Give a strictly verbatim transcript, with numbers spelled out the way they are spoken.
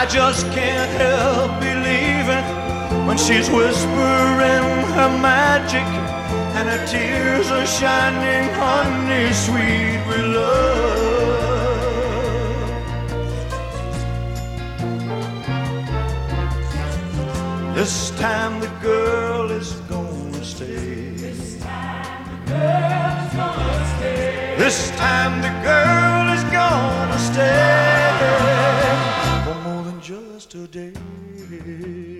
I just can't help believing when she's whispering her magic and her tears are shining honey sweet with love. This time the girl is gonna stay. This time the girl is gonna stay. This time the girl is gonna stay for more than just a day.